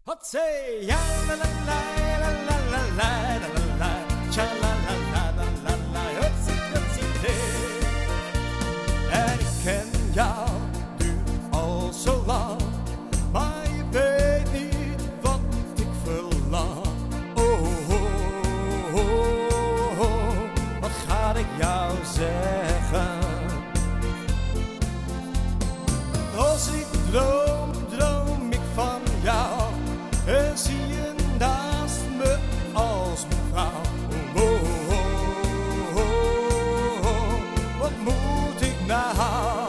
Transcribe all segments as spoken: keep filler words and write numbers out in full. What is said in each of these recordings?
Hotzee, ja la la la la la la la la la, cha la la la la la la, hotzee, hotzee, nee. En ik ken jou nu al zo lang, maar je weet niet wat ik verlang. Oh, oh, oh, oh, oh, wat ga ik jou zeggen? Als ik droom, droom ik van jou. En zie je naast me als mijn vrouw. Oh, oh, oh, oh, oh, wat moet ik nou?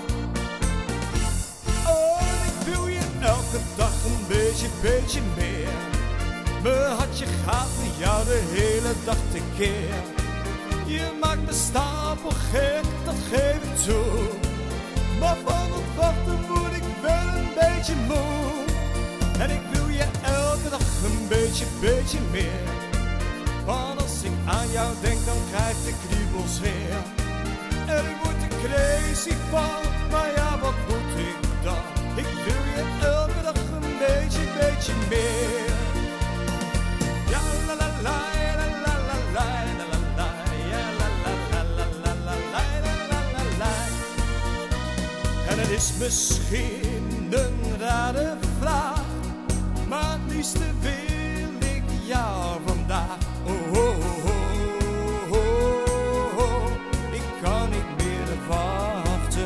Oh, ik wil je elke dag een beetje, beetje meer. Mijn hartje gaat voor jou de hele dag tekeer. Je maakt me stapel gek, dat geef ik toe. Maar van het wachten word ik wel een beetje moe. En ik wil je elke dag een beetje, beetje meer. Want als ik aan jou denk, dan krijg ik kriebels weer. En ik word er crazy van, maar ja, wat moet ik dan? Ik wil je elke dag een beetje, beetje meer. Ja, la la la, la la la la, la la la, ja, la la la la la la la, la la la. En het is misschien een rare vraag, maar het liefste wil ik jou vandaag. Oh, oh, oh, oh, oh, oh, ik kan niet meer wachten.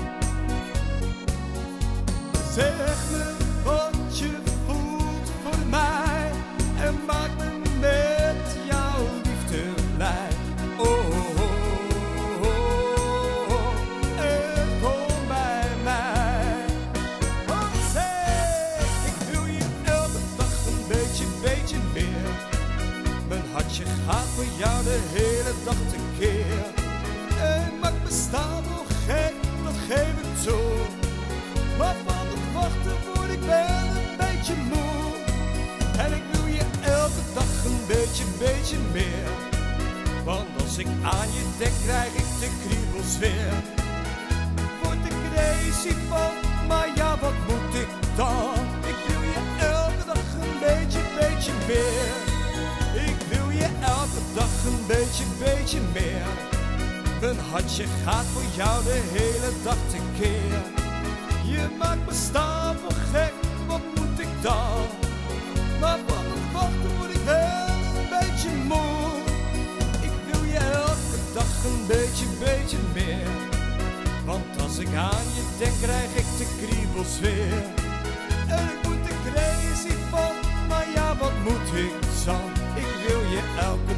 Zeg me wat je voelt voor mij en maak me met jouw liefde blij. Oh, oh, oh, oh, oh, en kom bij mij. Oh, zeg, ik wil je elke dag een beetje, beetje meer. Mijn hartje gaat voor jou de hele dag tekeer. En maakt me stapel gek, dat geef ik toe. Maar van het wachten word ik wel een beetje moe. En ik wil je elke dag een beetje, beetje meer. Want als ik aan je denk, krijg ik de kriebels weer. Word ik crazy van, maar ja, wat moet ik dan? Ik wil je elke dag een beetje, beetje meer. Ik wil je elke dag een beetje, beetje meer. Mijn hartje gaat voor jou de hele dag tekeer. Je maakt me stapel gek, wat moet ik dan? Maar van het wachten word ik wel een beetje moe. Ik wil je elke dag een beetje, beetje meer. Want als ik aan je denk, krijg ik de kriebels weer. En ik word er crazy van, maar ja, wat moet ik dan? Ik wil je elke